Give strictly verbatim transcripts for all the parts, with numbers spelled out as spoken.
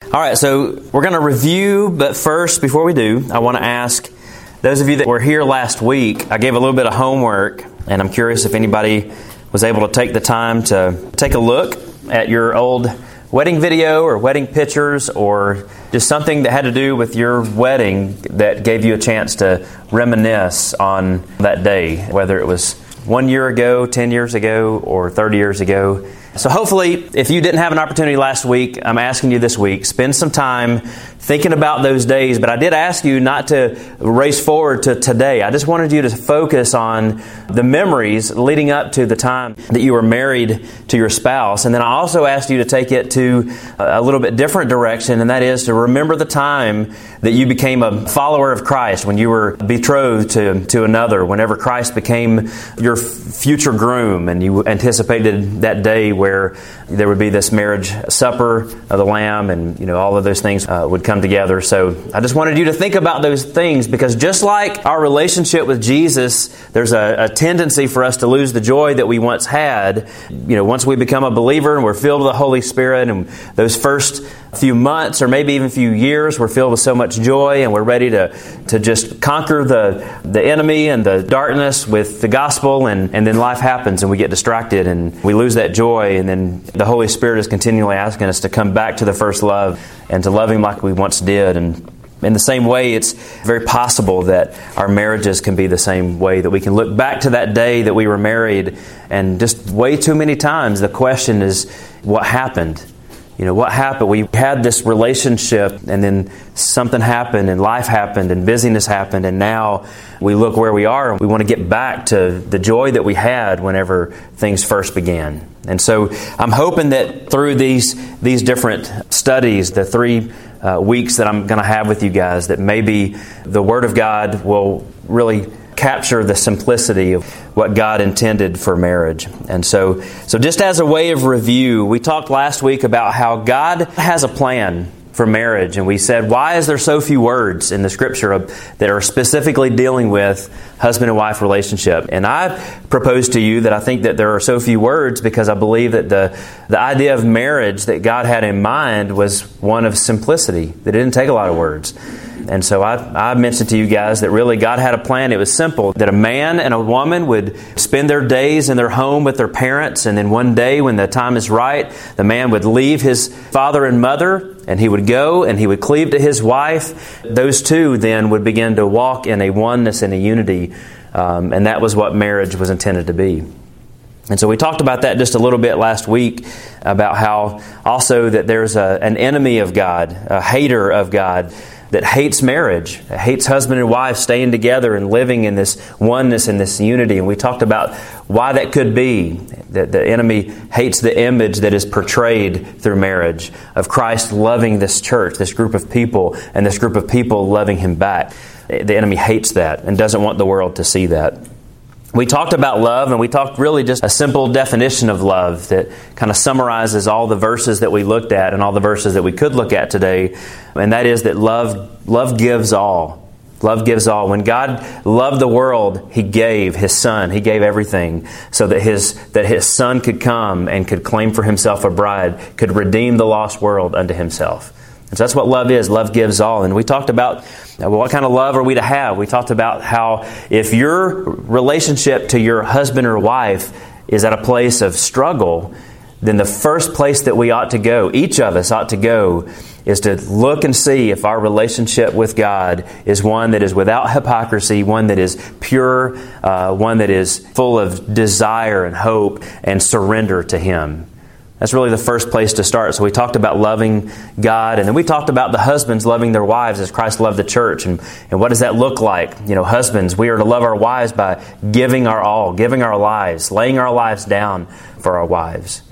All right, so we're going to review, but first, before we do, I want to ask those of you that were here last week, I gave a little bit of homework, and I'm curious if anybody was able to take the time to take a look at your old wedding video or wedding pictures or just something that had to do with your wedding that gave you a chance to reminisce on that day, whether it was one year ago, ten years ago, or thirty years ago. So hopefully, if you didn't have an opportunity last week, I'm asking you this week, spend some time thinking about those days. But I did ask you not to race forward to today. I just wanted you to focus on the memories leading up to the time that you were married to your spouse. And then I also asked you to take it to a little bit different direction, and that is to remember the time that you became a follower of Christ, when you were betrothed to, to another, whenever Christ became your future groom, and you anticipated that day where there would be this marriage supper of the Lamb, and you know all of those things uh, would come together. So I just wanted you to think about those things, because just like our relationship with Jesus, there's a, a tendency for us to lose the joy that we once had. You know, once we become a believer and we're filled with the Holy Spirit, and those first few months or maybe even a few years, we're filled with so much joy, and we're ready to to just conquer the the enemy and the darkness with the gospel, and, and then life happens and we get distracted and we lose that joy, and then the Holy Spirit is continually asking us to come back to the first love and to love Him like we once did. And in the same way, it's very possible that our marriages can be the same way, that we can look back to that day that we were married, and just way too many times the question is, what happened? You know, what happened? We had this relationship, and then something happened, and life happened, and busyness happened, and now we look where we are, and we want to get back to the joy that we had whenever things first began. And so I'm hoping that through these these different studies, the three uh, weeks that I'm going to have with you guys, that maybe the Word of God will really capture the simplicity of what God intended for marriage. And so, so just as a way of review, we talked last week about how God has a plan for marriage, and we said, why is there so few words in the Scripture that are specifically dealing with husband and wife relationship? And I proposed to you that I think that there are so few words because I believe that the, the idea of marriage that God had in mind was one of simplicity, that it didn't take a lot of words. And so I, I mentioned to you guys that really God had a plan. It was simple, that a man and a woman would spend their days in their home with their parents, and then one day when the time is right, the man would leave his father and mother, and he would go and he would cleave to his wife. Those two then would begin to walk in a oneness and a unity, um, and that was what marriage was intended to be. And so we talked about that just a little bit last week, about how also that there's a, an enemy of God, a hater of God, that hates marriage, hates husband and wife staying together and living in this oneness and this unity. And we talked about why that could be, that the enemy hates the image that is portrayed through marriage of Christ loving this church, this group of people, and this group of people loving Him back. The enemy hates that and doesn't want the world to see that. We talked about love, and we talked really just a simple definition of love that kind of summarizes all the verses that we looked at and all the verses that we could look at today. And that is that love, love gives all. Love gives all. When God loved the world, He gave His Son. He gave everything so that His that His Son could come and could claim for Himself a bride, could redeem the lost world unto Himself. And so that's what love is. Love gives all. And we talked about well, what kind of love are we to have. We talked about how if your relationship to your husband or wife is at a place of struggle, then the first place that we ought to go, each of us ought to go, is to look and see if our relationship with God is one that is without hypocrisy, one that is pure, uh, one that is full of desire and hope and surrender to Him. That's really the first place to start. So we talked about loving God, and then we talked about the husbands loving their wives as Christ loved the church. And, and what does that look like? You know, husbands, we are to love our wives by giving our all, giving our lives, laying our lives down for our wives.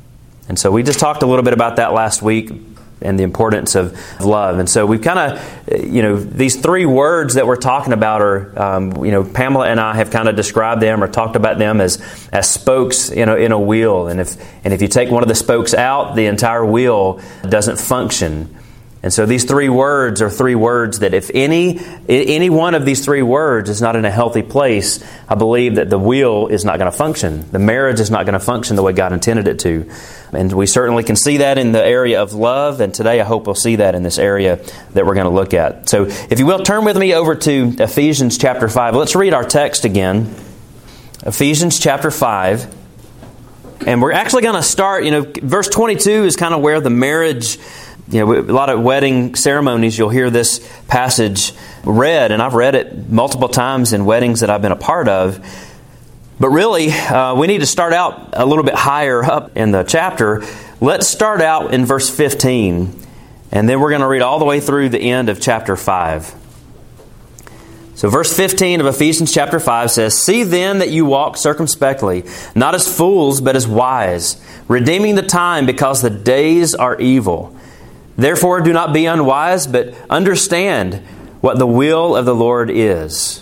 And so we just talked a little bit about that last week, and the importance of love. And so we've kind of, you know, these three words that we're talking about are, um, you know, Pamela and I have kind of described them or talked about them as as spokes, you know, in a wheel. And if and if you take one of the spokes out, the entire wheel doesn't function. And so these three words are three words that if any any one of these three words is not in a healthy place, I believe that the wheel is not going to function. The marriage is not going to function the way God intended it to. And we certainly can see that in the area of love, and today I hope we'll see that in this area that we're going to look at. So if you will, turn with me over to Ephesians chapter five. Let's read our text again. Ephesians chapter five. And we're actually going to start, you know, verse twenty-two is kind of where the marriage... You know, a lot of wedding ceremonies, you'll hear this passage read, and I've read it multiple times in weddings that I've been a part of. But really, uh, we need to start out a little bit higher up in the chapter. Let's start out in verse fifteen, and then we're going to read all the way through the end of chapter five. So verse fifteen of Ephesians chapter five says, "See then that you walk circumspectly, not as fools, but as wise, redeeming the time because the days are evil. Therefore do not be unwise, but understand what the will of the Lord is."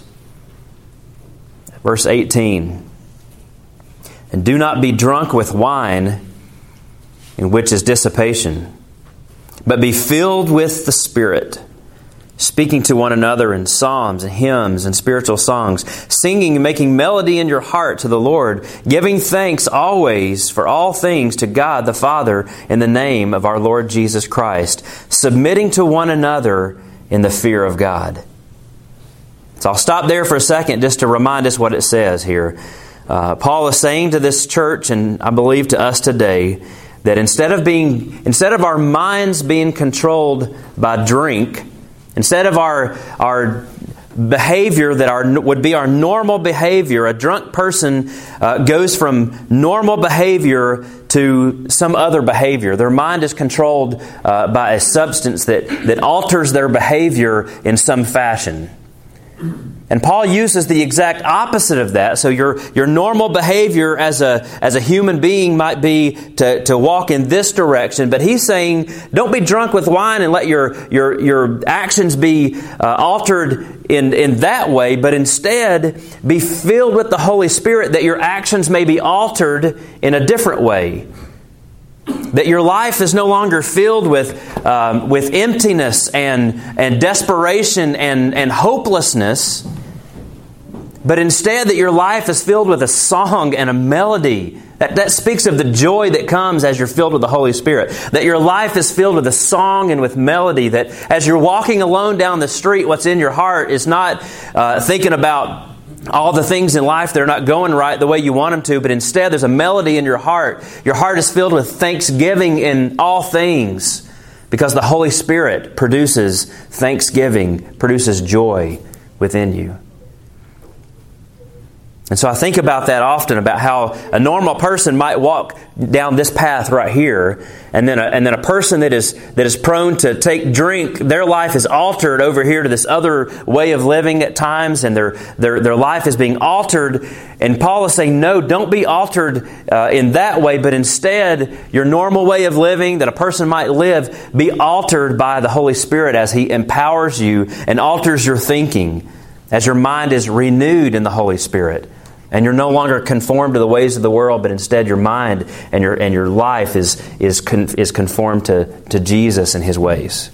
Verse eighteen, "And do not be drunk with wine, in which is dissipation, but be filled with the Spirit, speaking to one another in psalms and hymns and spiritual songs, singing and making melody in your heart to the Lord, giving thanks always for all things to God the Father in the name of our Lord Jesus Christ, submitting to one another in the fear of God." So I'll stop there for a second just to remind us what it says here. Uh, Paul is saying to this church, and I believe to us today, that instead of being, instead of our minds being controlled by drink, instead of our our behavior that our would be our normal behavior, a drunk person uh, goes from normal behavior to some other behavior. Their mind is controlled uh, by a substance that, that alters their behavior in some fashion. And Paul uses the exact opposite of that. So your your normal behavior as a as a human being might be to, to walk in this direction, but he's saying, don't be drunk with wine and let your your your actions be uh, altered in in that way, but instead be filled with the Holy Spirit, that your actions may be altered in a different way. That your life is no longer filled with um, with emptiness and and desperation and and hopelessness, but instead that your life is filled with a song and a melody. That, that speaks of the joy that comes as you're filled with the Holy Spirit. That your life is filled with a song and with melody. That as you're walking alone down the street, what's in your heart is not uh, thinking about all the things in life that are not going right the way you want them to, but instead there's a melody in your heart. Your heart is filled with thanksgiving in all things, because the Holy Spirit produces thanksgiving, produces joy within you. And so I think about that often, about how a normal person might walk down this path right here, and then a, and then a person that is that is prone to take drink, their life is altered over here to this other way of living at times, and their their their life is being altered. And Paul is saying, no, don't be altered uh, in that way, but instead your normal way of living that a person might live, be altered by the Holy Spirit as He empowers you and alters your thinking, as your mind is renewed in the Holy Spirit. And you're no longer conformed to the ways of the world, but instead your mind and your and your life is is con, is conformed to, to Jesus and His ways.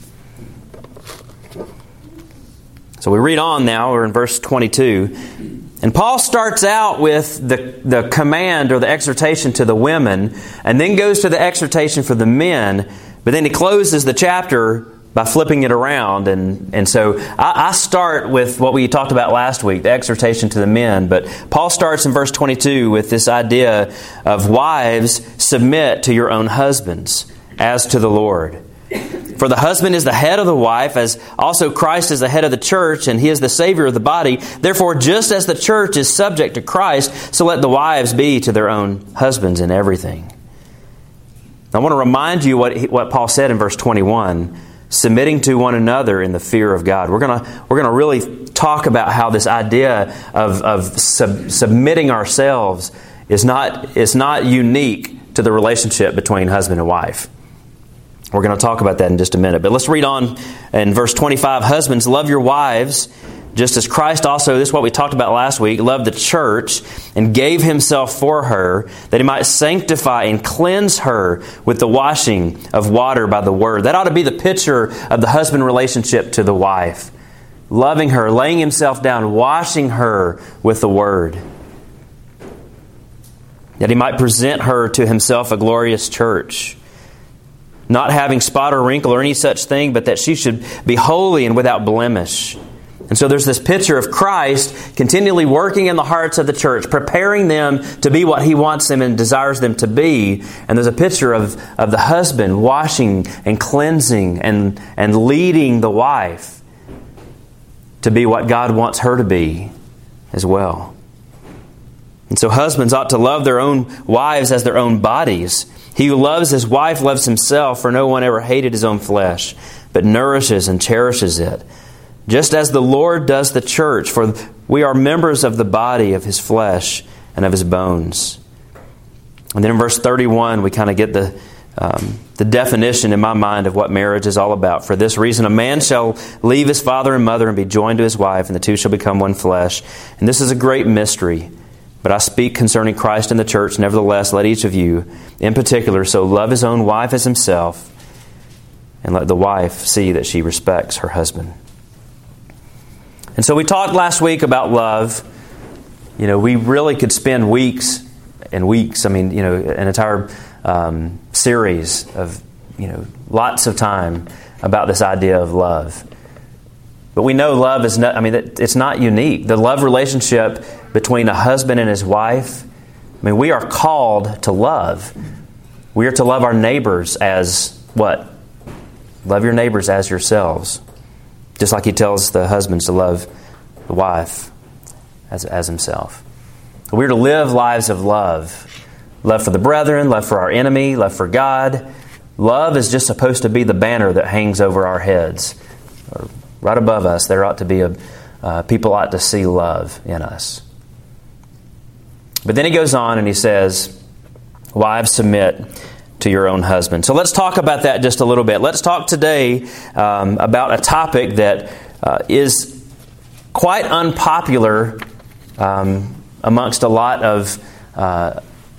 So we read on now, we're in verse twenty-two. And Paul starts out with the, the command or the exhortation to the women, and then goes to the exhortation for the men, but then he closes the chapter by flipping it around. And, and so I, I start with what we talked about last week, the exhortation to the men. But Paul starts in verse twenty-two with this idea of wives, submit to your own husbands as to the Lord. For the husband is the head of the wife, as also Christ is the head of the church, and He is the Savior of the body. Therefore, just as the church is subject to Christ, so let the wives be to their own husbands in everything. I want to remind you what, he, what Paul said in verse twenty-one. Submitting to one another in the fear of God. We're gonna we're gonna really talk about how this idea of of sub, submitting ourselves is not is not unique to the relationship between husband and wife. We're going to talk about that in just a minute. But let's read on in verse twenty-five. Husbands, love your wives, just as Christ also, this is what we talked about last week, loved the church and gave himself for her, that he might sanctify and cleanse her with the washing of water by the word. That ought to be the picture of the husband relationship to the wife. Loving her, laying himself down, washing her with the word. That he might present her to himself a glorious church, not having spot or wrinkle or any such thing, but that she should be holy and without blemish. And so there's this picture of Christ continually working in the hearts of the church, preparing them to be what he wants them and desires them to be. And there's a picture of, of the husband washing and cleansing and, and leading the wife to be what God wants her to be as well. And so husbands ought to love their own wives as their own bodies. He who loves his wife loves himself, for no one ever hated his own flesh, but nourishes and cherishes it, just as the Lord does the church, for we are members of the body of his flesh and of his bones. And then in verse thirty-one, we kind of get the um, the definition in my mind of what marriage is all about. For this reason, a man shall leave his father and mother and be joined to his wife, and the two shall become one flesh. And this is a great mystery. But I speak concerning Christ and the church. Nevertheless, let each of you, in particular, so love his own wife as himself, and let the wife see that she respects her husband. And so we talked last week about love. You know, we really could spend weeks and weeks, I mean, you know, an entire um, series of, you know, lots of time about this idea of love. But we know love is not, I mean, it's not unique. The love relationship between a husband and his wife, I mean, we are called to love. We are to love our neighbors as what? Love your neighbors as yourselves. Just like he tells the husbands to love the wife as, as himself. We're to live lives of love. Love for the brethren, love for our enemy, love for God. Love is just supposed to be the banner that hangs over our heads. Or right above us, there ought to be a, uh, people ought to see love in us. But then he goes on and he says, wives, submit to your own husband. So let's talk about that just a little bit. Let's talk today um, about a topic that uh, is quite unpopular um, amongst a lot of uh,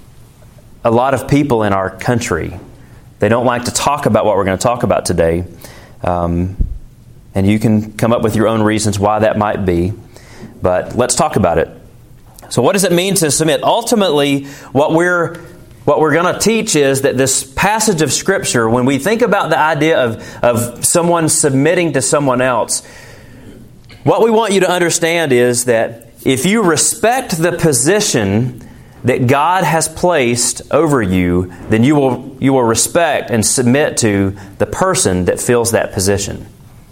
a lot of people in our country. They don't like to talk about what we're going to talk about today, um, and you can come up with your own reasons why that might be. But let's talk about it. So, what does it mean to submit? Ultimately, what we're What we're going to teach is that this passage of Scripture, when we think about the idea of, of someone submitting to someone else, what we want you to understand is that if you respect the position that God has placed over you, then you will you will respect and submit to the person that fills that position.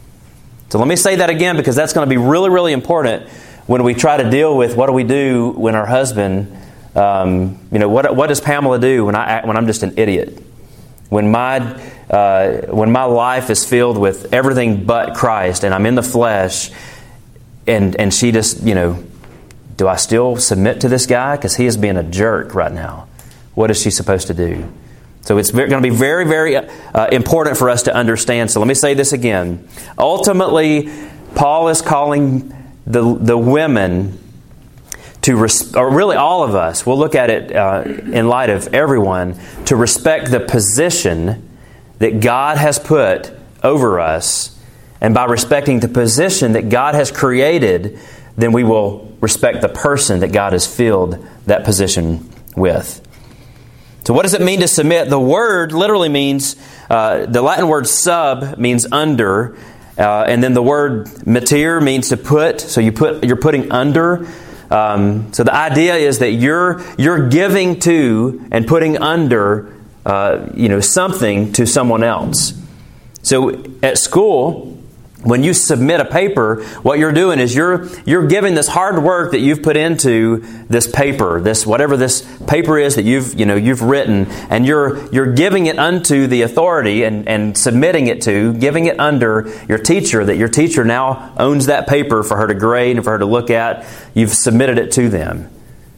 So let me say that again, because that's going to be really, really important when we try to deal with what do we do when our husband... Um, you know, what what does Pamela do when I act, when I'm just an idiot? When my uh, when my life is filled with everything but Christ, and I'm in the flesh, and and she just, you know, do I still submit to this guy because he is being a jerk right now? What is she supposed to do? So it's going to be very, very uh, important for us to understand. So let me say this again. Ultimately, Paul is calling the the women to, res- or really all of us, we'll look at it uh, in light of everyone, to respect the position that God has put over us. And by respecting the position that God has created, then we will respect the person that God has filled that position with. So what does it mean to submit? The word literally means, uh, the Latin word sub means under, uh, and then the word mater means to put. So you put, you're putting under. Um, so the idea is that you're you're giving to and putting under, uh, you know, something to someone else. So at school, when you submit a paper, what you're doing is you're you're giving this hard work that you've put into this paper, this whatever this paper is that you've you know you've written, and you're you're giving it unto the authority and, and submitting it to, giving it under your teacher, that your teacher now owns that paper for her to grade and for her to look at. You've submitted it to them.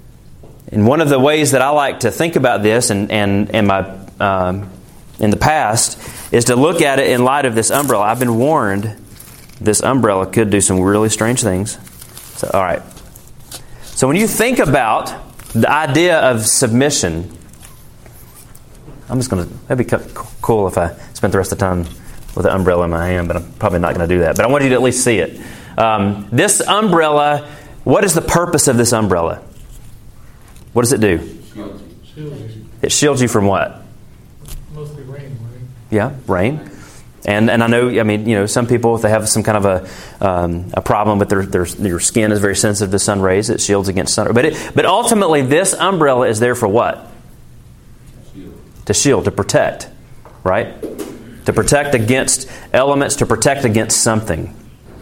And one of the ways that I like to think about this, and and and my um, in the past, is to look at it in light of this umbrella. I've been warned this umbrella could do some really strange things. So, all right. So when you think about the idea of submission, I'm just going to, that'd be cool if I spent the rest of the time with an umbrella in my hand, but I'm probably not going to do that. But I want you to at least see it. Um, this umbrella, what is the purpose of this umbrella? What does it do? Shields you. It shields you from what? Mostly rain, right? Yeah, rain. And and I know, I mean, you know, some people, if they have some kind of a um, a problem with their, their their skin is very sensitive to sun rays, it shields against sun. But it, but ultimately, this umbrella is there for what? Shield. To shield, to protect, right? To protect against elements, to protect against something.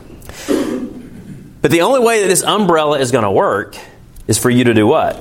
But the only way that this umbrella is going to work is for you to do what?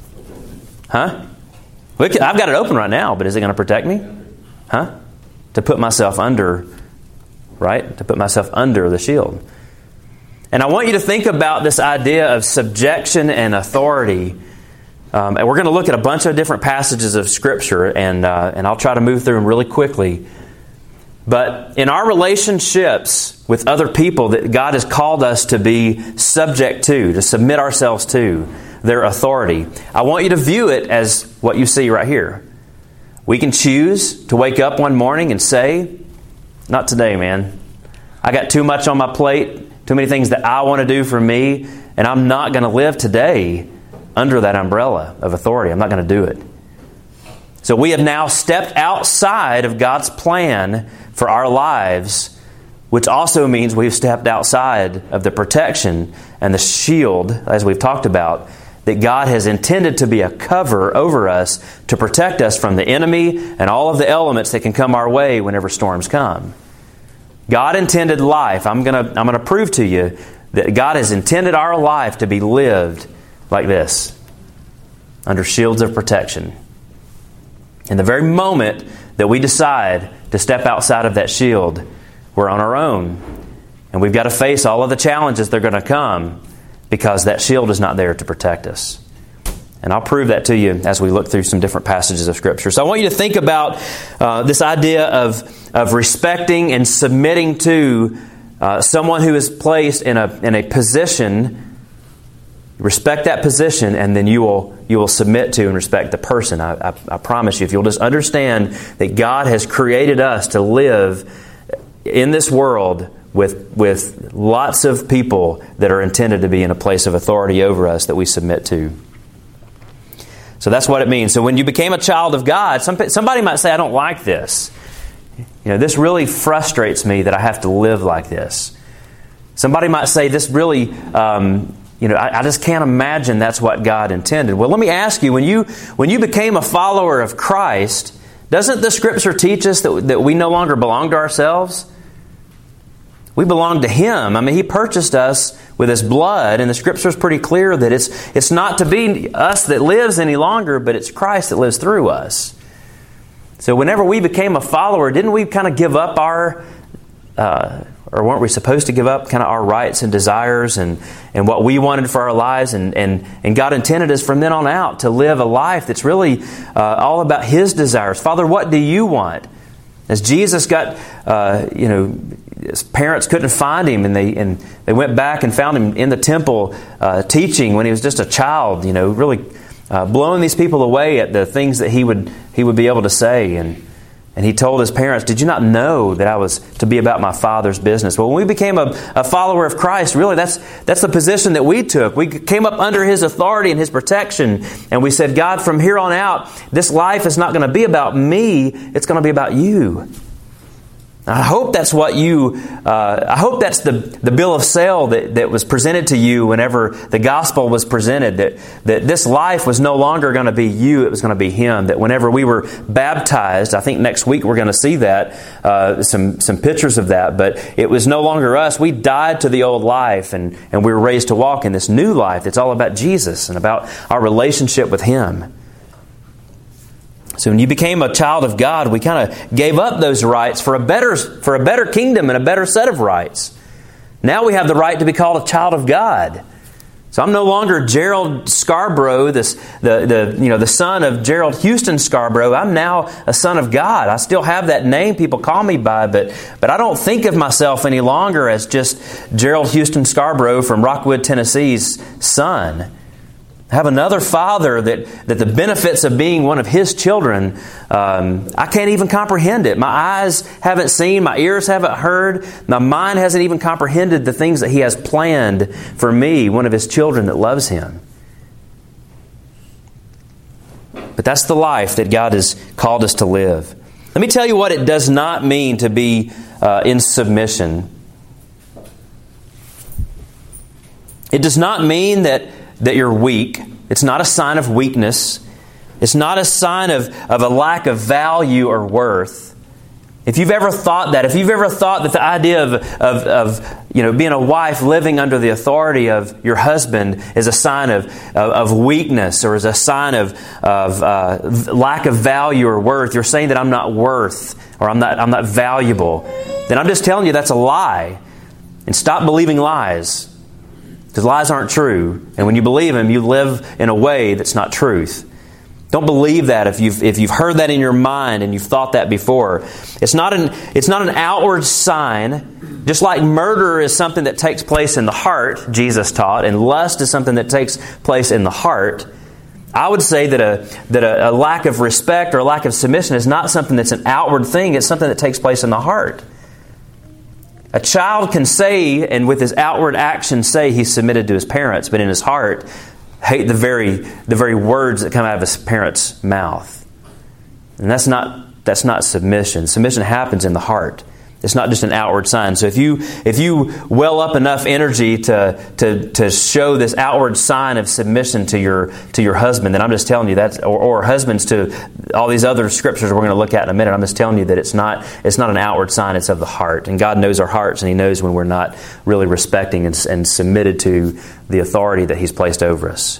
Huh? I've got it open right now, but is it going to protect me? Huh? To put myself under, right? To put myself under the shield. And I want you to think about this idea of subjection and authority. Um, and we're going to look at a bunch of different passages of Scripture, and uh, and I'll try to move through them really quickly. But in our relationships with other people that God has called us to be subject to, to submit ourselves to their authority, I want you to view it as what you see right here. We can choose to wake up one morning and say, not today, man. I got too much on my plate, too many things that I want to do for me, and I'm not going to live today under that umbrella of authority. I'm not going to do it. So we have now stepped outside of God's plan for our lives, which also means we've stepped outside of the protection and the shield, as we've talked about, that God has intended to be a cover over us to protect us from the enemy and all of the elements that can come our way whenever storms come. God intended life. I'm going to I'm going to prove to you that God has intended our life to be lived like this, under shields of protection. In the very moment that we decide to step outside of that shield, we're on our own. And we've got to face all of the challenges that are going to come, because that shield is not there to protect us. And I'll prove that to you as we look through some different passages of Scripture. So I want you to think about uh, this idea of, of respecting and submitting to uh, someone who is placed in a in a position. Respect that position, and then you will you will submit to and respect the person. I, I, I promise you, if you'll just understand that God has created us to live in this world with with lots of people that are intended to be in a place of authority over us that we submit to. So that's what it means. So when you became a child of God, some, somebody might say, I don't like this. You know, this really frustrates me that I have to live like this. Somebody might say, this really, um, you know, I, I just can't imagine that's what God intended. Well, let me ask you, when you when you became a follower of Christ, doesn't the Scripture teach us that, that we no longer belong to ourselves? We belong to Him. I mean, He purchased us with His blood, and the Scripture is pretty clear that it's it's not to be us that lives any longer, but it's Christ that lives through us. So whenever we became a follower, didn't we kind of give up our, uh, or weren't we supposed to give up kind of our rights and desires and, and what we wanted for our lives? And, and, and God intended us from then on out to live a life that's really uh, all about His desires. Father, what do you want? As Jesus got, uh, you know, his parents couldn't find him, and they and they went back and found him in the temple uh, teaching when he was just a child. You know, really uh, blowing these people away at the things that he would he would be able to say. And and he told his parents, "Did you not know that I was to be about my Father's business?" Well, when we became a, a follower of Christ, really that's that's the position that we took. We came up under His authority and His protection, and we said, "God, from here on out, this life is not going to be about me; it's going to be about you." I hope that's what you, uh, I hope that's the, the bill of sale that, that was presented to you whenever the gospel was presented, that, that this life was no longer going to be you, it was going to be Him. That whenever we were baptized, I think next week we're going to see that, uh, some, some pictures of that, but it was no longer us. We died to the old life, and, and we were raised to walk in this new life that's all about Jesus and about our relationship with Him. So when you became a child of God, we kind of gave up those rights for a better for a better kingdom and a better set of rights. Now we have the right to be called a child of God. So I'm no longer Gerald Scarborough, this, the, the, you know, the son of Gerald Houston Scarborough. I'm now a son of God. I still have that name people call me by, but, but I don't think of myself any longer as just Gerald Houston Scarborough from Rockwood, Tennessee's son. I have another Father that, that the benefits of being one of His children, um, I can't even comprehend it. My eyes haven't seen, my ears haven't heard, my mind hasn't even comprehended the things that He has planned for me, one of His children that loves Him. But that's the life that God has called us to live. Let me tell you what it does not mean to be uh, in submission. It does not mean that that you're weak. It's not a sign of weakness. It's not a sign of, of a lack of value or worth. If you've ever thought that, if you've ever thought that the idea of, of, of you know, being a wife living under the authority of your husband is a sign of, of, of weakness or is a sign of, of uh, lack of value or worth, you're saying that I'm not worth or I'm not, I'm not valuable, then I'm just telling you that's a lie. And stop believing lies. Because lies aren't true. And when you believe them, you live in a way that's not truth. Don't believe that if you've if you've heard that in your mind and you've thought that before. It's not an it's not an outward sign. Just like murder is something that takes place in the heart, Jesus taught, and lust is something that takes place in the heart. I would say that a that a, a lack of respect or a lack of submission is not something that's an outward thing. It's something that takes place in the heart. A child can say, and with his outward actions say he's submitted to his parents, but in his heart hate the very the very words that come out of his parents' mouth. And that's not that's not submission. Submission happens in the heart. It's not just an outward sign. So if you if you well up enough energy to to to show this outward sign of submission to your to your husband, then I'm just telling you that, or, or husbands to all these other scriptures we're going to look at in a minute. I'm just telling you that it's not it's not an outward sign. It's of the heart, and God knows our hearts, and He knows when we're not really respecting and, and submitted to the authority that He's placed over us.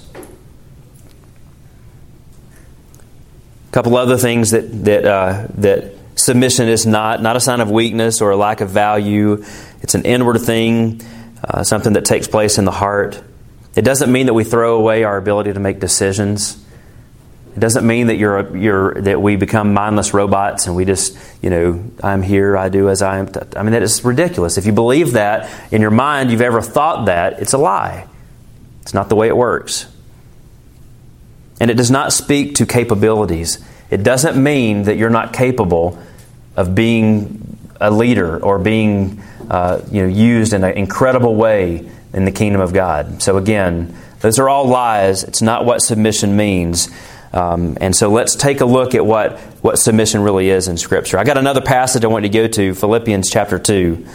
A couple other things that that uh, that. Submission is not, not a sign of weakness or a lack of value. It's an inward thing, uh, something that takes place in the heart. It doesn't mean that we throw away our ability to make decisions. It doesn't mean that you're you're that we become mindless robots and we just, you know, I'm here, I do as I am. I mean, that is ridiculous. If you believe that in your mind, you've ever thought that, it's a lie. It's not the way it works. And it does not speak to capabilities. It doesn't mean that you're not capable of being a leader or being uh, you know, used in an incredible way in the kingdom of God. So again, those are all lies. It's not what submission means. Um, and so let's take a look at what, what submission really is in Scripture. I got another passage I want to go to, Philippians chapter two.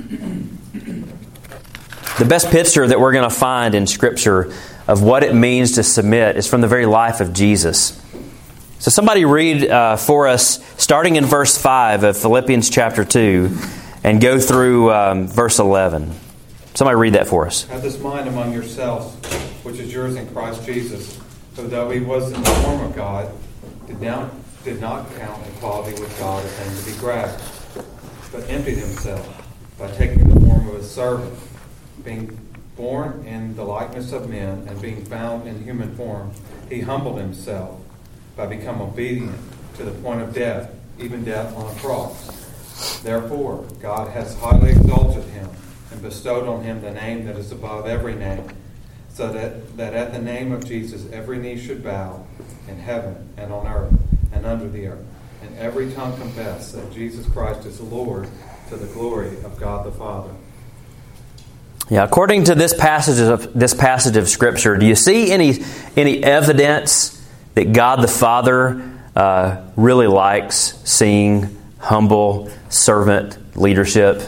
The best picture that we're going to find in Scripture of what it means to submit is from the very life of Jesus. So somebody read uh, for us, starting in verse five of Philippians chapter two, and go through um, verse eleven. Somebody read that for us. Have this mind among yourselves, which is yours in Christ Jesus, who though He was in the form of God, did not, did not count equality with God a thing to be grasped, but emptied Himself by taking the form of a servant, being born in the likeness of men, and being found in human form, He humbled Himself by becoming obedient to the point of death, even death on a cross. Therefore, God has highly exalted Him and bestowed on Him the name that is above every name, so that, that at the name of Jesus every knee should bow in heaven and on earth and under the earth, and every tongue confess that Jesus Christ is Lord, to the glory of God the Father. Yeah, according to this passage of this passage of Scripture, do you see any any evidence that God the Father uh, really likes seeing humble servant leadership?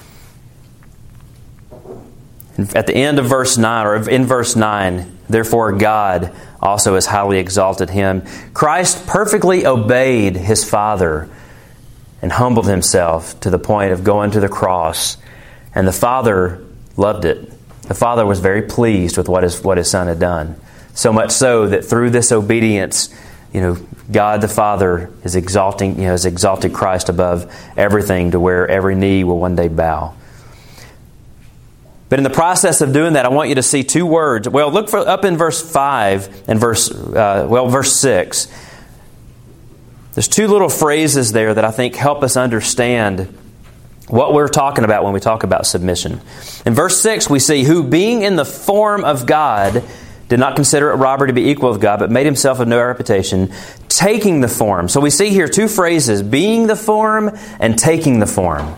At the end of verse nine, or in verse nine, therefore God also has highly exalted Him. Christ perfectly obeyed His Father and humbled Himself to the point of going to the cross. And the Father loved it. The Father was very pleased with what His, what His Son had done. So much so that through this obedience, you know, God the Father is exalting, you know, has exalted Christ above everything to where every knee will one day bow. But in the process of doing that, I want you to see two words. Well, look for up in verse five and verse, uh, well, verse six. There's two little phrases there that I think help us understand what we're talking about when we talk about submission. In verse six, we see, who being in the form of God did not consider it robbery to be equal with God, but made himself of no reputation, taking the form. So we see here two phrases, being the form and taking the form.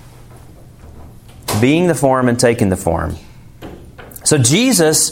Being the form and taking the form. So Jesus,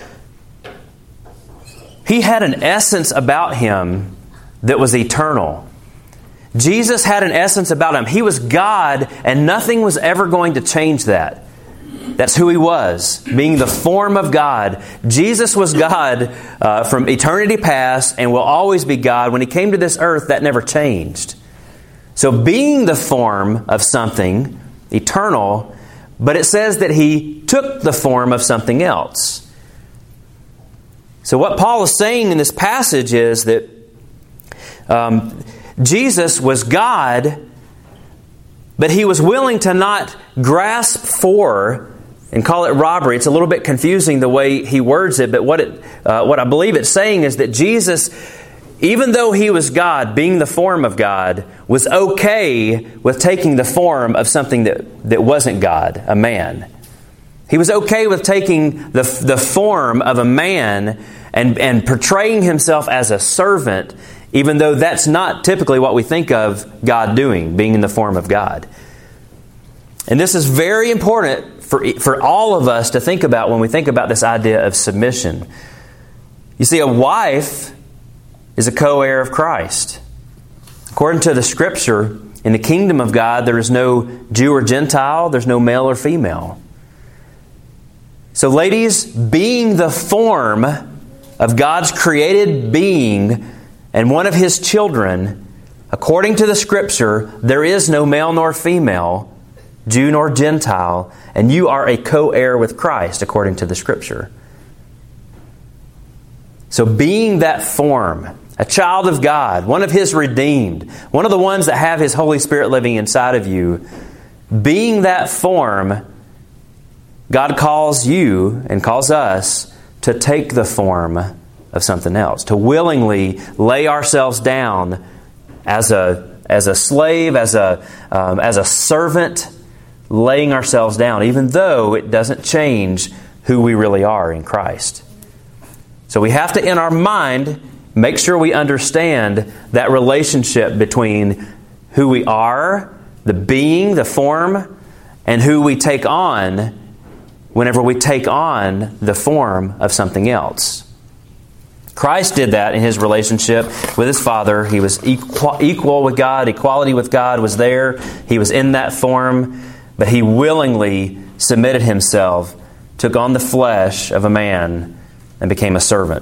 He had an essence about Him that was eternal. Jesus had an essence about Him. He was God, and nothing was ever going to change that. That's who He was, being the form of God. Jesus was God uh, from eternity past and will always be God. When He came to this earth, that never changed. So being the form of something eternal, but it says that He took the form of something else. So what Paul is saying in this passage is that um, Jesus was God, but He was willing to not grasp for and call it robbery. It's a little bit confusing the way he words it, but what it, uh, what I believe it's saying is that Jesus, even though He was God, being the form of God, was okay with taking the form of something that, that wasn't God, a man. He was okay with taking the, the form of a man and, and portraying Himself as a servant, even though that's not typically what we think of God doing, being in the form of God. And this is very important for, for all of us to think about when we think about this idea of submission. You see, a wife is a co-heir of Christ. According to the Scripture, in the kingdom of God, there is no Jew or Gentile, there's no male or female. So ladies, being the form of God's created being and one of His children, according to the Scripture, there is no male nor female, Jew nor Gentile, and you are a co-heir with Christ, according to the Scripture. So being that form, a child of God, one of His redeemed, one of the ones that have His Holy Spirit living inside of you, being that form, God calls you and calls us to take the form of something else, to willingly lay ourselves down as a as a slave, as a um, as a servant, laying ourselves down, even though it doesn't change who we really are in Christ. So we have to, in our mind, make sure we understand that relationship between who we are, the being, the form, and who we take on whenever we take on the form of something else. Christ did that in His relationship with His Father. He was equal, equal with God. Equality with God was there. He was in that form, but He willingly submitted Himself, took on the flesh of a man, and became a servant.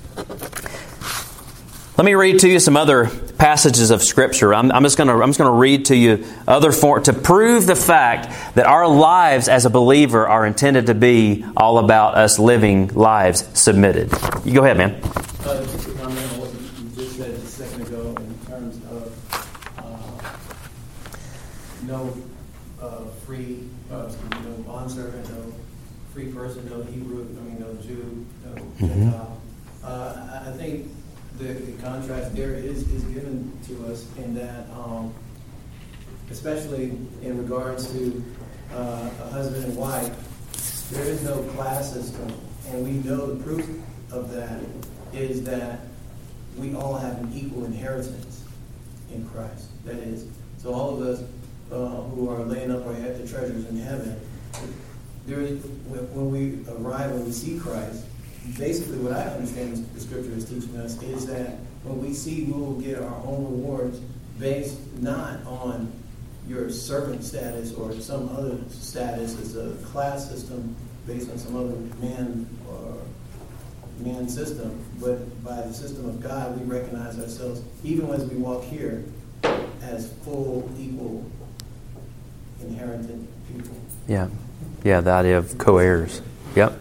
Let me read to you some other passages of Scripture. I'm, I'm just going to I'm just going to read to you other for, to prove the fact that our lives as a believer are intended to be all about us living lives submitted. You go ahead, man. Uh, just to comment on what you just said a second ago in terms of uh, no uh, free, uh, no bondservant, no free person, no Hebrew, I mean no Jew, no Gentile. Mm-hmm. Uh, I think the, the contrast there is, is given to us in that, um, especially in regards to uh, a husband and wife, there is no class system, and we know the proof of that is that we all have an equal inheritance in Christ. That is, so all of us uh, who are laying up our head the treasures in heaven, there is, when we arrive and we see Christ, basically what I understand the Scripture is teaching us is that when we see we will get our own rewards based not on your servant status or some other status as a class system based on some other man or man system, but by the system of God, we recognize ourselves, even as we walk here, as full, equal, inherited people. Yeah. Yeah, the idea of co-heirs. Yep.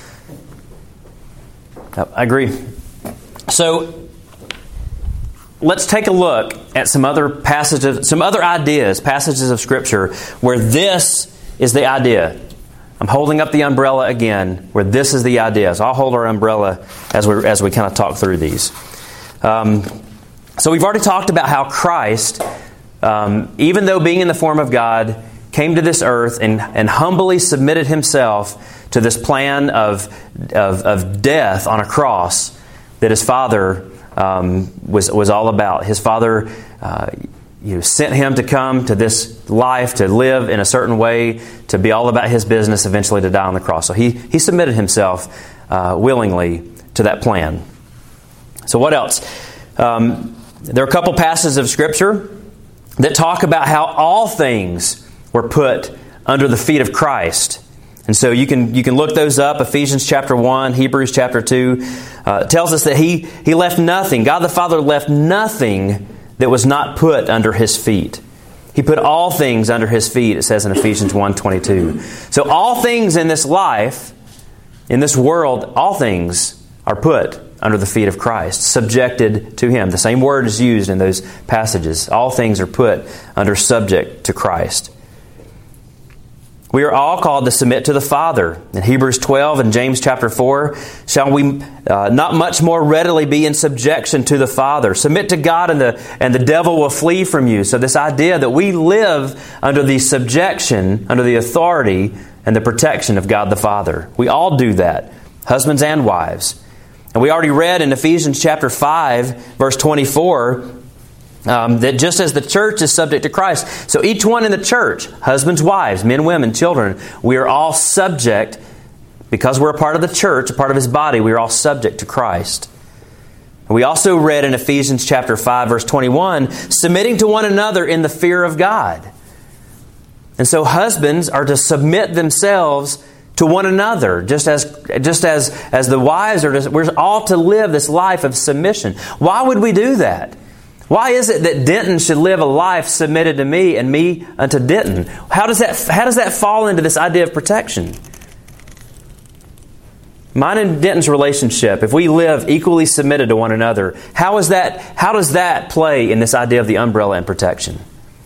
yep. I agree. So, let's take a look at some other passages, some other ideas, passages of Scripture where this is the idea. I'm holding up the umbrella again, where this is the idea. So I'll hold our umbrella as we as we kind of talk through these. Um, so we've already talked about how Christ, um, even though being in the form of God, came to this earth and, and humbly submitted himself to this plan of, of, of death on a cross that his Father um, was, was all about. His Father uh, you know, sent him to come to this life, to live in a certain way, to be all about his business, eventually to die on the cross. So he, he submitted himself uh, willingly to that plan. So what else? Um, there are a couple passages of Scripture that talk about how all things were put under the feet of Christ. And so you can you can look those up. Ephesians chapter one, Hebrews chapter two uh, tells us that he, he left nothing. God the Father left nothing that was not put under His feet. He put all things under His feet, it says in Ephesians one twenty-two. So all things in this life, in this world, all things are put under the feet of Christ, subjected to Him. The same word is used in those passages. All things are put under subject to Christ. We are all called to submit to the Father. In Hebrews twelve and James chapter four, shall we uh, not much more readily be in subjection to the Father? Submit to God and the, and the devil will flee from you. So this idea that we live under the subjection, under the authority and the protection of God the Father. We all do that, husbands and wives. And we already read in Ephesians chapter five, verse twenty-four, Um, that just as the church is subject to Christ, so each one in the church, husbands, wives, men, women, children, we are all subject, because we're a part of the church, a part of His body, we are all subject to Christ. We also read in Ephesians chapter five, verse twenty-one, submitting to one another in the fear of God. And so husbands are to submit themselves to one another, just as just as, as the wives are to, we're all to live this life of submission. Why would we do that? Why is it that Denton should live a life submitted to me and me unto Denton? How does that how does that fall into this idea of protection? Mine and Denton's relationship, if we live equally submitted to one another, how is that how does that play in this idea of the umbrella and protection?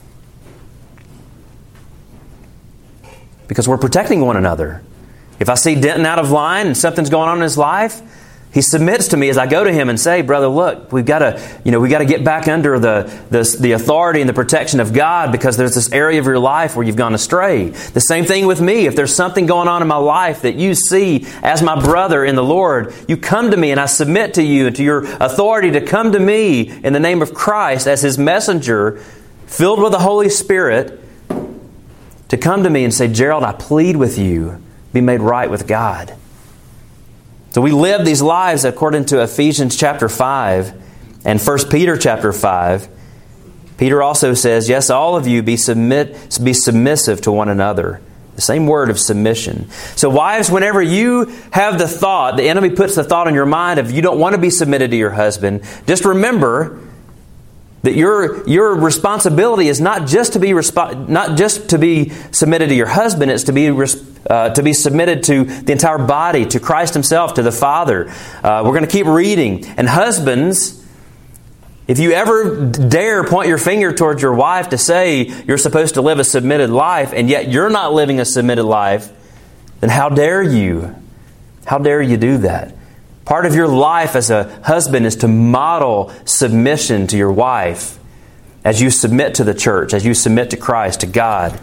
Because we're protecting one another. If I see Denton out of line and something's going on in his life, he submits to me as I go to him and say, brother, look, we've got to, you know, we've got to get back under the, the the authority and the protection of God, because there's this area of your life where you've gone astray. The same thing with me. If there's something going on in my life that you see as my brother in the Lord, you come to me and I submit to you and to your authority to come to me in the name of Christ as His messenger, filled with the Holy Spirit, to come to me and say, Gerald, I plead with you, be made right with God. So we live these lives according to Ephesians chapter five and First Peter chapter five. Peter also says, yes, all of you be submit, be submissive to one another. The same word of submission. So wives, whenever you have the thought, the enemy puts the thought in your mind of you don't want to be submitted to your husband, just remember that your your responsibility is not just to be resp- not just to be submitted to your husband. It's to be uh, to be submitted to the entire body, to Christ Himself, to the Father. Uh, we're going to keep reading. And husbands, if you ever dare point your finger towards your wife to say you're supposed to live a submitted life, and yet you're not living a submitted life, then how dare you? How dare you do that? Part of your life as a husband is to model submission to your wife as you submit to the church, as you submit to Christ, to God.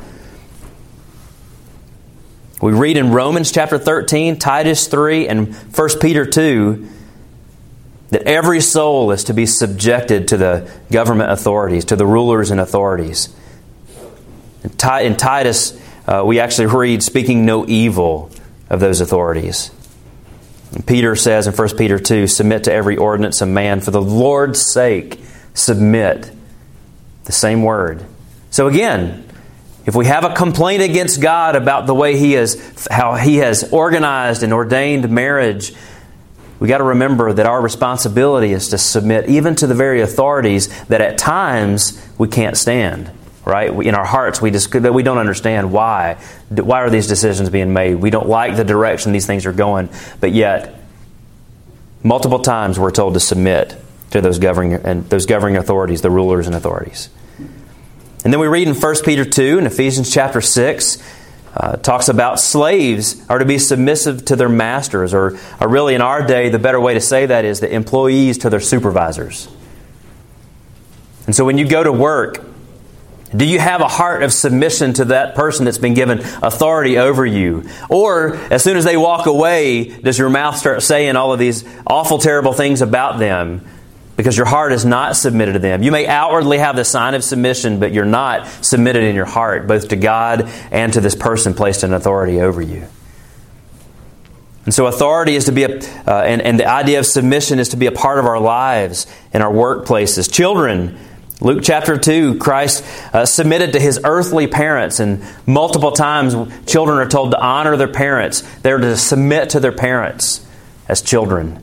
We read in Romans chapter thirteen, Titus three, and First Peter two that every soul is to be subjected to the government authorities, to the rulers and authorities. In Titus, uh, we actually read, speaking no evil of those authorities. And Peter says in First Peter two, submit to every ordinance of man for the Lord's sake. Submit. The same word. So again, if we have a complaint against God about the way He has, how He has organized and ordained marriage, we got to remember that our responsibility is to submit even to the very authorities that at times we can't stand. Right? In our hearts, we just we don't understand why. Why are these decisions being made? We don't like the direction these things are going. But yet, multiple times we're told to submit to those governing and those governing authorities, the rulers and authorities. And then we read in First Peter two and Ephesians chapter six Uh, talks about slaves are to be submissive to their masters, or, or really in our day, the better way to say that is the employees to their supervisors. And so when you go to work, do you have a heart of submission to that person that's been given authority over you? Or as soon as they walk away, does your mouth start saying all of these awful, terrible things about them because your heart is not submitted to them? You may outwardly have the sign of submission, but you're not submitted in your heart, both to God and to this person placed in authority over you. And so authority is to be a, uh, and, and the idea of submission is to be a part of our lives in our workplaces. Children, Luke chapter two, Christ uh, submitted to His earthly parents, and multiple times children are told to honor their parents. They're to submit to their parents as children.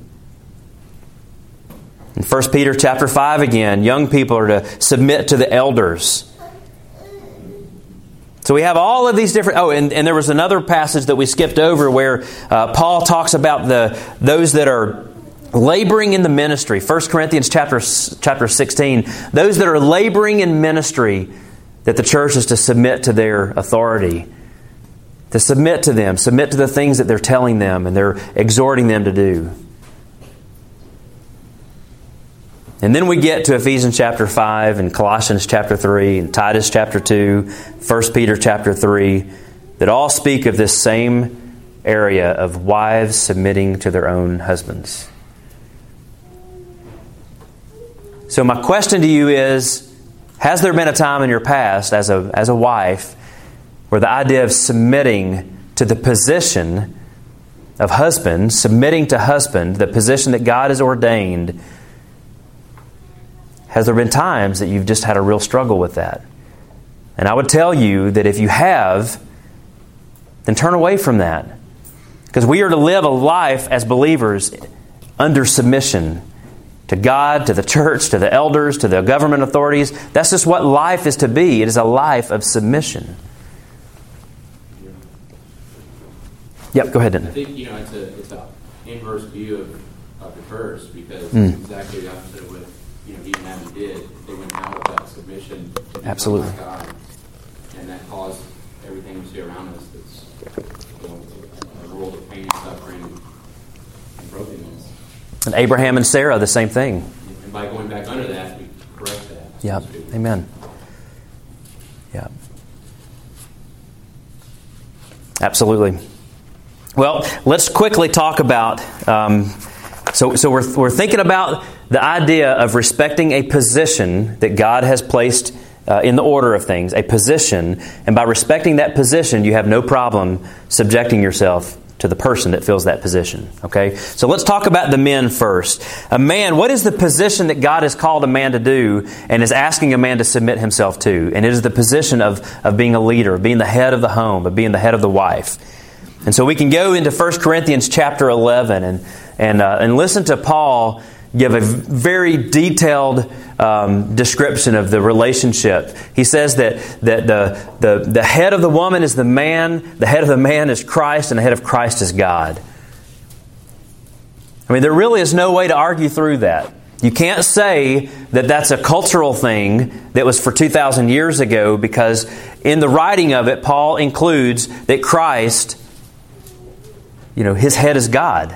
In First Peter chapter five again, young people are to submit to the elders. So we have all of these different... Oh, and, and there was another passage that we skipped over where uh, Paul talks about the those that are laboring in the ministry. First Corinthians chapter, chapter sixteen. Those that are laboring in ministry, that the church is to submit to their authority. To submit to them. Submit to the things that they're telling them and they're exhorting them to do. And then we get to Ephesians chapter five and Colossians chapter three and Titus chapter two, First Peter chapter three, that all speak of this same area of wives submitting to their own husbands. So my question to you is, has there been a time in your past as a, as a wife where the idea of submitting to the position of husband, submitting to husband, the position that God has ordained, has there been times that you've just had a real struggle with that? And I would tell you that if you have, then turn away from that. Because we are to live a life as believers under submission to God, to the church, to the elders, to the government authorities. That's just what life is to be. It is a life of submission. Yep, go ahead, Denton. I think, you know, it's a it's a inverse view of, of the verse, because Mm. it's exactly the opposite of what, you know, Eve and Adam did. They went out without submission to become Absolutely. like God, and that caused everything we see around us that's, you know, a world of pain, suffering, and brokenness. And Abraham and Sarah, the same thing. And by going back under that, we correct that. Yeah, amen. Yeah. Absolutely. Well, let's quickly talk about... Um, so so we're, we're thinking about the idea of respecting a position that God has placed uh, in the order of things, a position. And by respecting that position, you have no problem subjecting yourself to the person that fills that position. Okay? So let's talk about the men first. A man, what is the position that God has called a man to do and is asking a man to submit himself to? And it is the position of, of being a leader, of being the head of the home, of being the head of the wife. And so we can go into First Corinthians chapter eleven and and uh, and listen to Paul give a very detailed um, description of the relationship. He says that that the, the the head of the woman is the man, the head of the man is Christ, and the head of Christ is God. I mean, there really is no way to argue through that. You can't say that that's a cultural thing that was for two thousand years ago, because in the writing of it, Paul includes that Christ, you know, His head is God.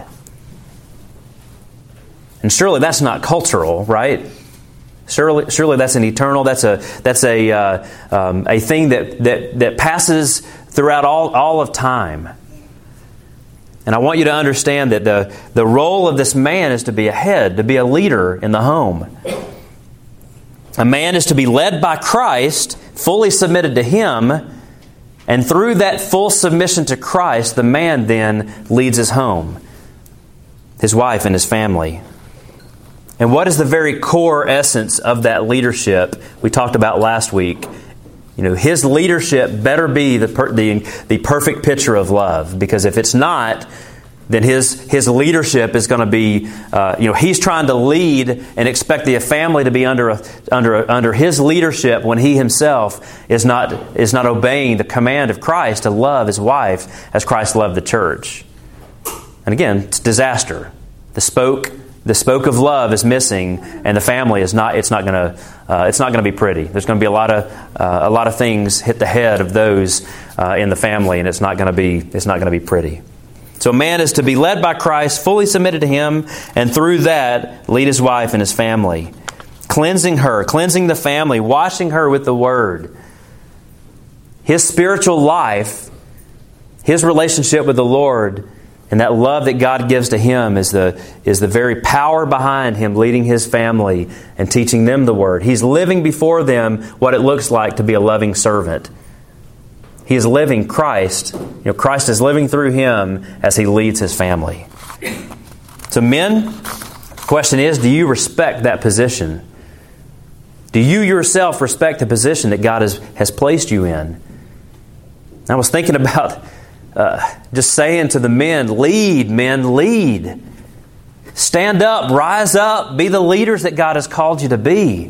And surely that's not cultural, right? Surely, surely that's an eternal. That's a that's a uh, um, a thing that, that that passes throughout all all of time. And I want you to understand that the the role of this man is to be a head, to be a leader in the home. A man is to be led by Christ, fully submitted to Him, and through that full submission to Christ, the man then leads his home, his wife, and his family. And what is the very core essence of that leadership we talked about last week? You know, his leadership better be the per, the, the perfect picture of love. Because if it's not, then his his leadership is going to be, uh, you know, he's trying to lead and expect the family to be under a, under a, under his leadership when he himself is not is not obeying the command of Christ to love his wife as Christ loved the church. And again, it's disaster. The spoke the spoke of love is missing, and the family is not. It's not going to. Uh, it's not going to be pretty. There's going to be a lot of uh, a lot of things hit the head of those uh, in the family, and it's not going to be. It's not going to be pretty. So a man is to be led by Christ, fully submitted to Him, and through that lead his wife and his family, cleansing her, cleansing the family, washing her with the Word. His spiritual life, his relationship with the Lord, and that love that God gives to him is the, is the very power behind him leading his family and teaching them the Word. He's living before them what it looks like to be a loving servant. He is living Christ. You know, Christ is living through him as he leads his family. So men, the question is, do you respect that position? Do you yourself respect the position that God has, has placed you in? I was thinking about uh, just saying to the men, lead, men, lead. Stand up, rise up, be the leaders that God has called you to be.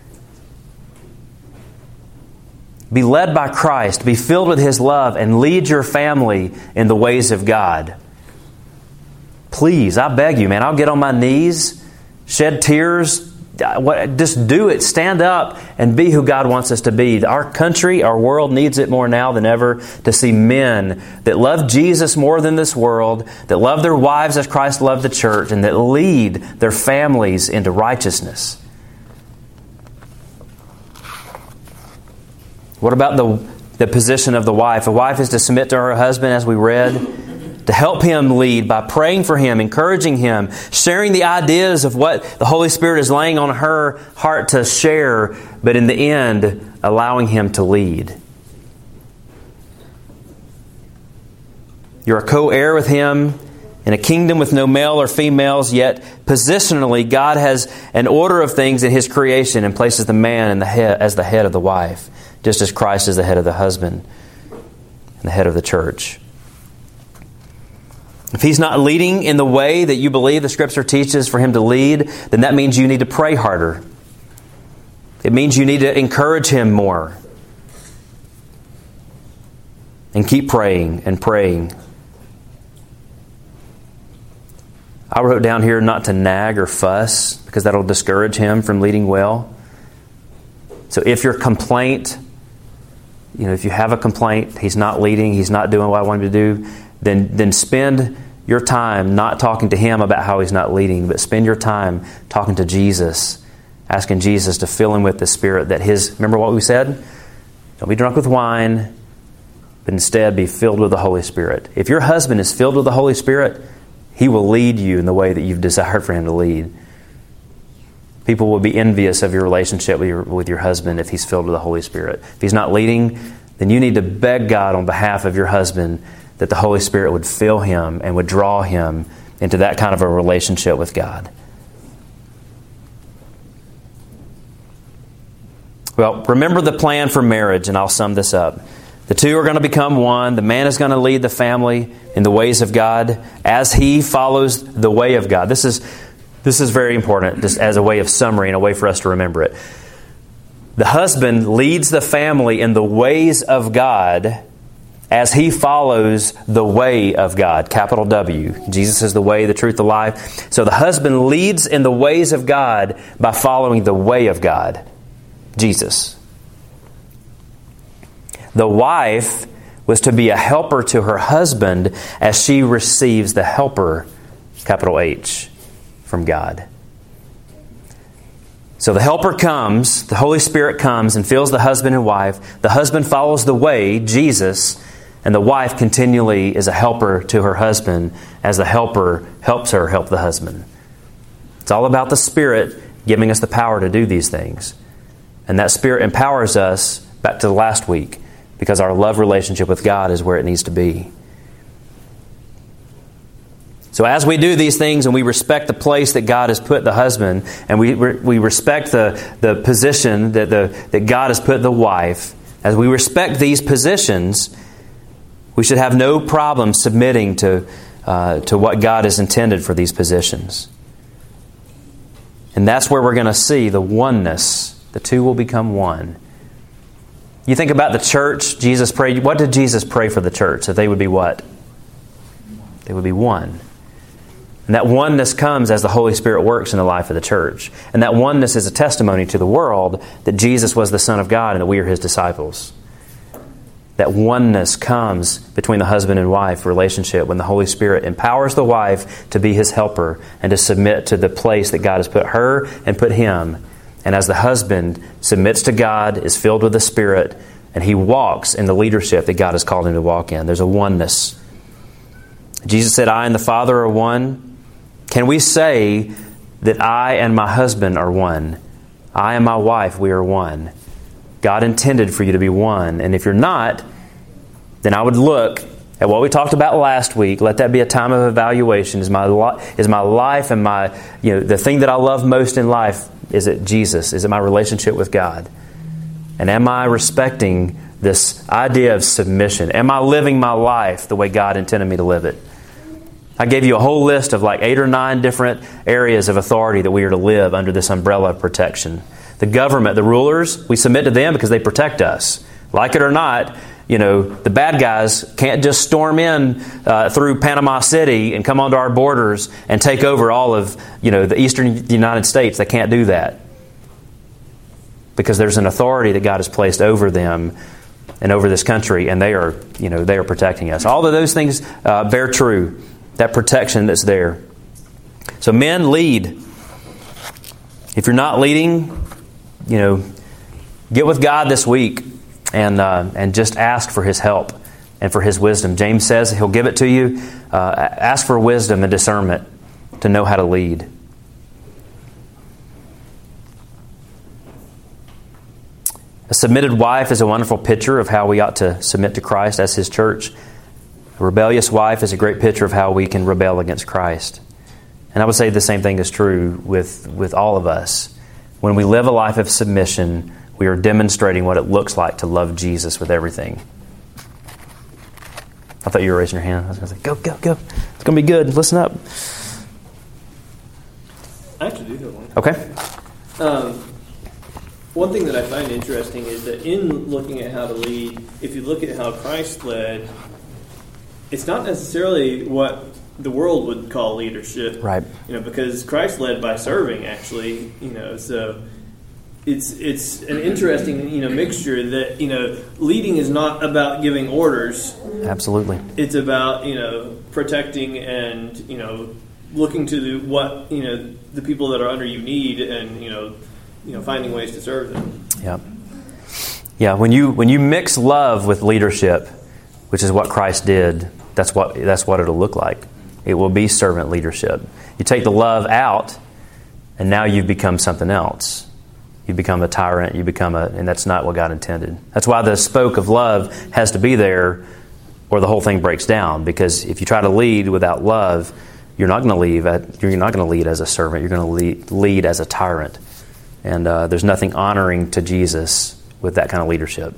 Be led by Christ, be filled with His love, and lead your family in the ways of God. Please, I beg you, man, I'll get on my knees, shed tears, just do it. Stand up and be who God wants us to be. Our country, our world needs it more now than ever to see men that love Jesus more than this world, that love their wives as Christ loved the church, and that lead their families into righteousness. What about the, the position of the wife? A wife is to submit to her husband, as we read, to help him lead by praying for him, encouraging him, sharing the ideas of what the Holy Spirit is laying on her heart to share, but in the end, allowing him to lead. You're a co-heir with him in a kingdom with no male or females, yet positionally, God has an order of things in His creation and places the man in the head, as the head of the wife, just as Christ is the head of the husband and the head of the church. If He's not leading in the way that you believe the Scripture teaches for Him to lead, then that means you need to pray harder. It means you need to encourage Him more. And keep praying and praying. I wrote down here not to nag or fuss, because that'll discourage him from leading well. So if your complaint, you know, if you have a complaint, he's not leading, he's not doing what I want him to do, then, then spend your time not talking to him about how he's not leading, but spend your time talking to Jesus, asking Jesus to fill him with the Spirit that His, remember what we said? Don't be drunk with wine, but instead be filled with the Holy Spirit. If your husband is filled with the Holy Spirit, he will lead you in the way that you've desired for him to lead. People will be envious of your relationship with your, with your husband if he's filled with the Holy Spirit. If he's not leading, then you need to beg God on behalf of your husband that the Holy Spirit would fill him and would draw him into that kind of a relationship with God. Well, remember the plan for marriage, and I'll sum this up. The two are going to become one. The man is going to lead the family in the ways of God as he follows the way of God. This is this is very important, just as a way of summary and a way for us to remember it. The husband leads the family in the ways of God as he follows the way of God, capital W. Jesus is the way, the truth, the life. So the husband leads in the ways of God by following the way of God, Jesus. The wife was to be a helper to her husband as she receives the helper, capital H, from God. So the helper comes, the Holy Spirit comes and fills the husband and wife. The husband follows the way, Jesus, and the wife continually is a helper to her husband as the helper helps her help the husband. It's all about the Spirit giving us the power to do these things. And that Spirit empowers us, back to the last week, because our love relationship with God is where it needs to be. So as we do these things and we respect the place that God has put the husband, and we we respect the, the position that the that God has put the wife, as we respect these positions, we should have no problem submitting to uh, to what God has intended for these positions. And that's where we're going to see the oneness. The two will become one. You think about the church, Jesus prayed, what did Jesus pray for the church? That they would be what? They would be one. And that oneness comes as the Holy Spirit works in the life of the church. And that oneness is a testimony to the world that Jesus was the Son of God and that we are His disciples. That oneness comes between the husband and wife relationship when the Holy Spirit empowers the wife to be His helper and to submit to the place that God has put her and put him. And as the husband submits to God, is filled with the Spirit, and he walks in the leadership that God has called him to walk in. There's a oneness. Jesus said, I and the Father are one. Can we say that I and my husband are one? I and my wife, we are one. God intended for you to be one. And if you're not, then I would look at what we talked about last week. Let that be a time of evaluation. Is my li- is my life and my, you know, the thing that I love most in life, is it Jesus? Is it my relationship with God? And am I respecting this idea of submission? Am I living my life the way God intended me to live it? I gave you a whole list of like eight or nine different areas of authority that we are to live under this umbrella of protection. The government, the rulers, we submit to them because they protect us. Like it or not, you know, the bad guys can't just storm in uh, through Panama City and come onto our borders and take over all of, you know, the eastern United States. They can't do that. Because there's an authority that God has placed over them and over this country, and they are, you know, they are protecting us. All of those things uh, bear true. That protection that's there. So men, lead. If you're not leading, you know, get with God this week and uh, and just ask for His help and for His wisdom. James says He'll give it to you. Uh, ask for wisdom and discernment to know how to lead. A submitted wife is a wonderful picture of how we ought to submit to Christ as His church. A rebellious wife is a great picture of how we can rebel against Christ. And I would say the same thing is true with, with all of us. When we live a life of submission, we are demonstrating what it looks like to love Jesus with everything. I thought you were raising your hand. I was going to say, go, go, go. It's going to be good. Listen up. I actually do have one. Okay. Um, one thing that I find interesting is that in looking at how to lead, if you look at how Christ led, it's not necessarily what the world would call leadership, right? You know, because Christ led by serving, actually. You know, so it's it's an interesting, you know, mixture that, you know, leading is not about giving orders. Absolutely, it's about, you know, protecting and, you know, looking to the, what, you know, the people that are under you need, and, you know, you know, finding ways to serve them. Yeah, yeah. When you when you mix love with leadership, which is what Christ did, that's what that's what it'll look like. It will be servant leadership. You take the love out, and now you've become something else. You become a tyrant. You become a, and that's not what God intended. That's why the spoke of love has to be there, or the whole thing breaks down. Because if you try to lead without love, you're not going to lead. At, you're not going to lead as a servant. You're going to lead, lead as a tyrant. And uh, there's nothing honoring to Jesus with that kind of leadership.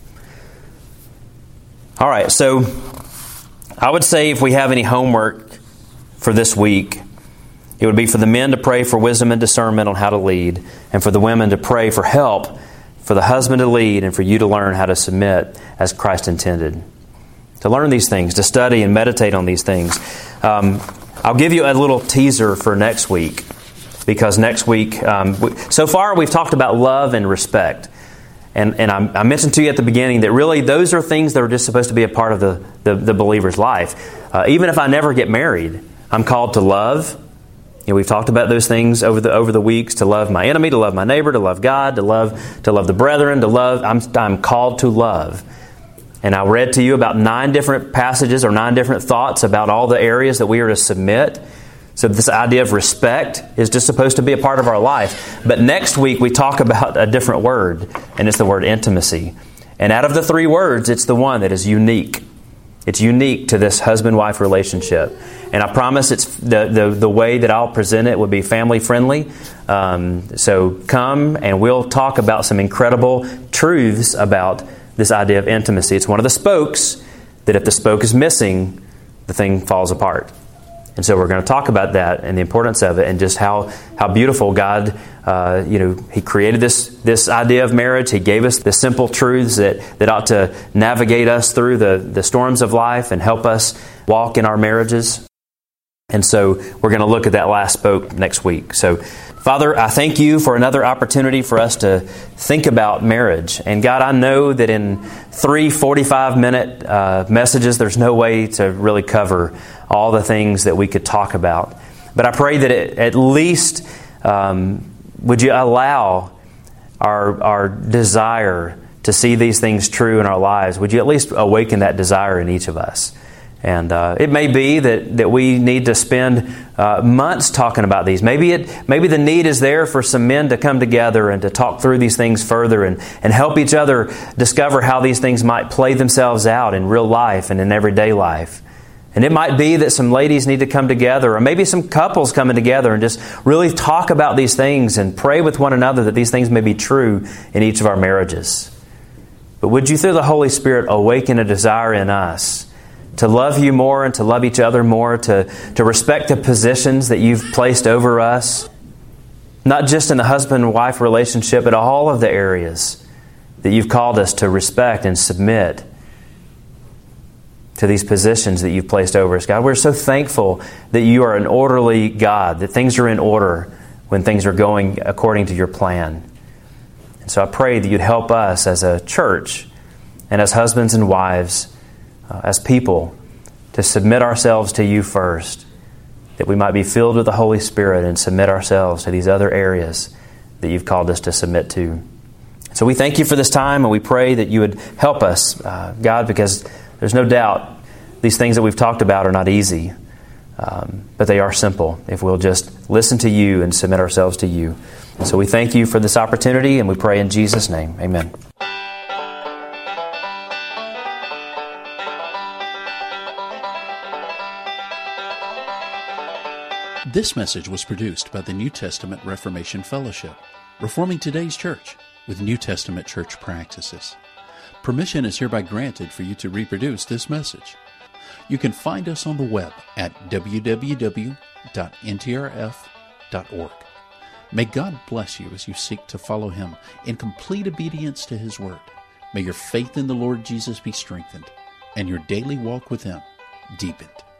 All right, so I would say if we have any homework for this week, it would be for the men to pray for wisdom and discernment on how to lead, and for the women to pray for help for the husband to lead, and for you to learn how to submit as Christ intended. To learn these things, to study and meditate on these things. Um, I'll give you a little teaser for next week, because next week, um, we, so far we've talked about love and respect. And and I, I mentioned to you at the beginning that really those are things that are just supposed to be a part of the, the, the believer's life. Uh, even if I never get married, I'm called to love. You know, we've talked about those things over the over the weeks, to love my enemy, to love my neighbor, to love God, to love to love the brethren, to love. I'm I'm called to love. And I read to you about nine different passages or nine different thoughts about all the areas that we are to submit. So this idea of respect is just supposed to be a part of our life. But next week we talk about a different word, and it's the word intimacy. And out of the three words, it's the one that is unique. It's unique to this husband-wife relationship. And I promise it's the, the, the way that I'll present it will be family-friendly. Um, so come and we'll talk about some incredible truths about this idea of intimacy. It's one of the spokes that if the spoke is missing, the thing falls apart. And so we're going to talk about that and the importance of it, and just how, how beautiful God, uh, you know, He created this this idea of marriage. He gave us the simple truths that, that ought to navigate us through the, the storms of life and help us walk in our marriages. And so we're going to look at that last spoke next week. So, Father, I thank you for another opportunity for us to think about marriage. And God, I know that in three forty-five minute uh, messages, there's no way to really cover all the things that we could talk about. But I pray that it, at least um, would you allow our, our desire to see these things true in our lives? Would you at least awaken that desire in each of us? And uh, it may be that, that we need to spend uh, months talking about these. Maybe it maybe the need is there for some men to come together and to talk through these things further and, and help each other discover how these things might play themselves out in real life and in everyday life. And it might be that some ladies need to come together, or maybe some couples coming together and just really talk about these things and pray with one another that these things may be true in each of our marriages. But would you, through the Holy Spirit, awaken a desire in us to love you more and to love each other more, to, to respect the positions that you've placed over us, not just in the husband-wife relationship, but all of the areas that you've called us to respect and submit to these positions that you've placed over us. God, we're so thankful that you are an orderly God, that things are in order when things are going according to your plan. And so I pray that you'd help us as a church and as husbands and wives, Uh, as people, to submit ourselves to you first, that we might be filled with the Holy Spirit and submit ourselves to these other areas that you've called us to submit to. So we thank you for this time, and we pray that you would help us, uh, God, because there's no doubt these things that we've talked about are not easy, um, but they are simple if we'll just listen to you and submit ourselves to you. So we thank you for this opportunity, and we pray in Jesus' name. Amen. This message was produced by the New Testament Reformation Fellowship, reforming today's church with New Testament church practices. Permission is hereby granted for you to reproduce this message. You can find us on the web at w w w dot n t r f dot org. May God bless you as you seek to follow Him in complete obedience to His Word. May your faith in the Lord Jesus be strengthened and your daily walk with Him deepened.